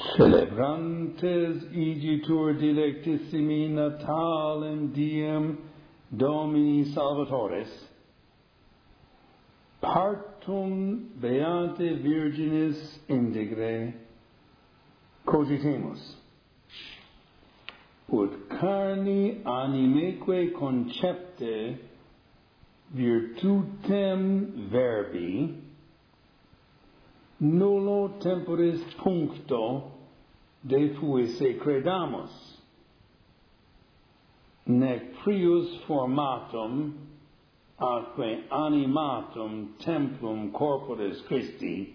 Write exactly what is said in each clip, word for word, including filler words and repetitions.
Celebrantes igitur dilectissimi natalem diem Domini Salvatores, partum beate virginis integre cogitemus, ut carni animeque concepte virtutem verbi nullo temporis puncto de fuisse credamus, nec prius formatum atque animatum templum corporis Christi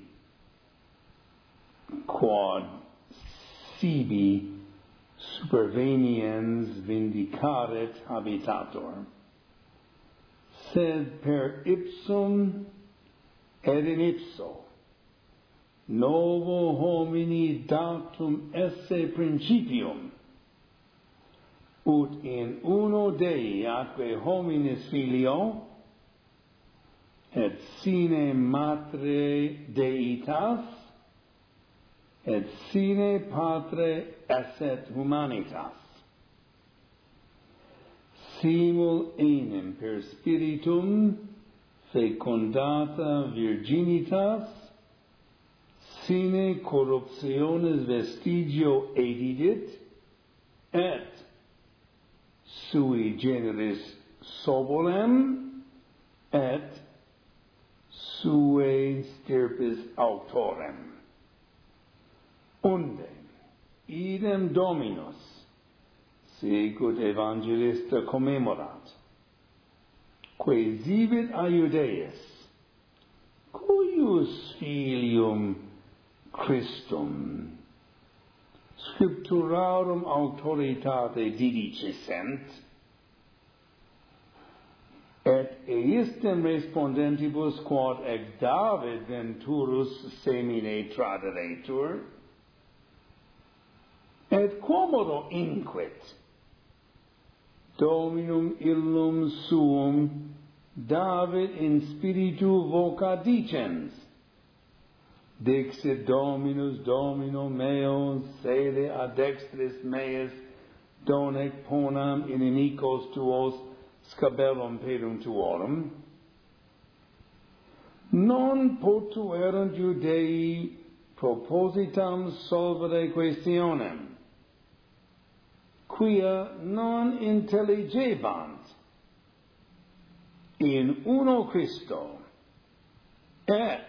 quod sibi superveniens vindicaret habitator, sed per ipsum et in ipso novo homini datum esse principium, ut in uno Dei atque hominis filio, et sine matre Deitas, et sine patre esset humanitas. Simul enim per spiritum fecundata virginitas, sine corruptionis vestigio edidit, et sui generis sobolem, et sue stirpis autorem. Unde idem Dominus, sicut evangelista commemorat, quesivit a Judaeis, cuius filium Christum scripturarum autoritate didicissent, et eistem respondentibus quod ex David venturus semine traderetur, et quomodo inquit Dominum illum suum David in spiritu vocat dicens, dixit Dominus Domino meo sede ad dextris meis donec ponam inimicos tuos scabellum pedum tuorum, non potuerunt Judei propositam solvere questionem, quia non intelligebant in uno Christo, et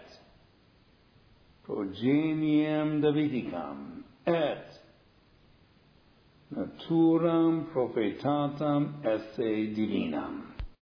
progeniem Davidicam, et naturam prophetatam esse divinam.